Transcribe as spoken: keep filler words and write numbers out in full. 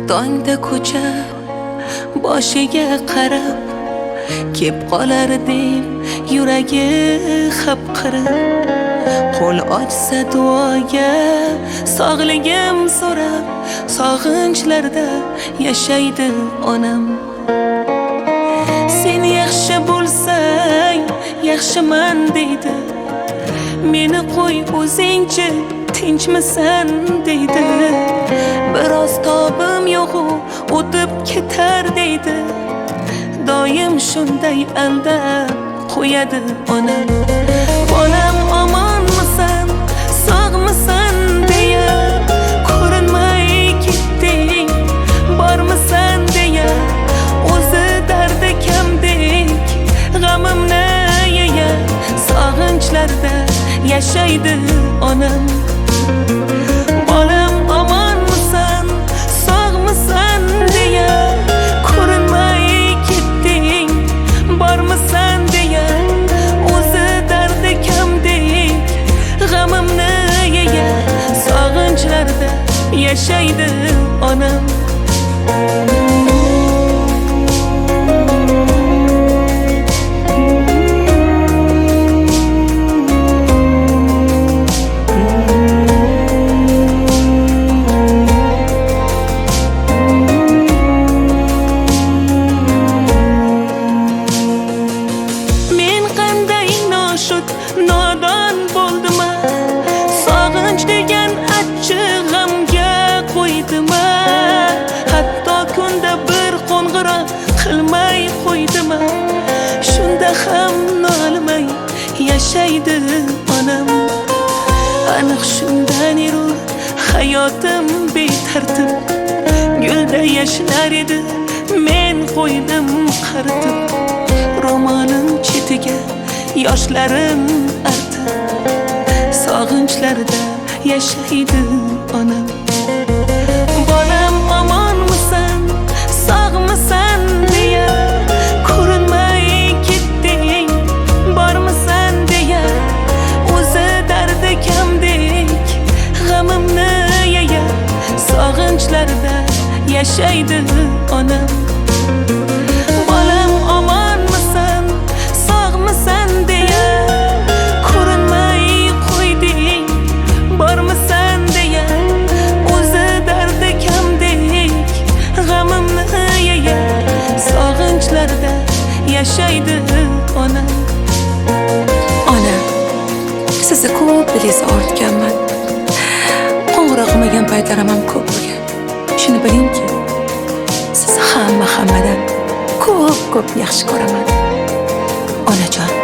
tongda ko'cha boshiga qarab kep qolar deb yuragi xapqirib qo'l ochsa duoga sog'ligim so'rab sog'inchlarda yashaydi onam. Sen yaxshi bo'lsang yaxshiman deydi, meni qo'y o'zingchi tinchmisan deydi. Biroz tobim yo'q-u o'tib ketar deydi, doim shunday aldab qo'yadi onam. Bolam omonmisan, sog'misan deya ko'rinmay ketding, bormisan deya o'zi dardi kamdek g'amimni yeya sog'inchlarda yashaydi onam. Bolam omonmisan, sog'misan deya ko'rinmay ketding, bormisan deya o'zi dardi kamdek g'amimni yeya sog'inchlarda yashaydi onam. Nodon bo'ldima, sog'inch degan achchiq g'amga qo'ydima, hatto kunda bir qo'ng'iroq qilmay qo'ydima, shunda ham nolmay yashaydi onam. Aniq shundan eri hayotim betartib, gulda yashnar edi men qo'ydim qaritib, ro'molim chetiga yoshlarim artib sog'inchlarda yashaydi onam. Bolam omonmisan, sog'misan deya ko'rinmay ketding, bormisan deya o'zi dardi kamdek g'amimni yeya sog'inchlarda yashaydi onam. Bolam omonmisan, sog'misan deya ko'rinmay qo'yding, bormisan deya o'zi dardi kamdek g'amimni yeya sog'inchlarda yashaydi onam. Ona, sizni ko'p biliz ortganman. Qo'ng'iroq qilmagan paytlarim ham ko'p bo'lgan. Shuni bilingki, sizni hamma hammadan ko'p ko'p yaxshi ko'raman. Onajon.